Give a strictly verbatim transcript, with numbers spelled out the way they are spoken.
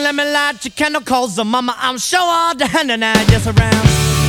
let me light your candle, cause the mama, I'm sure all the hand and I just around.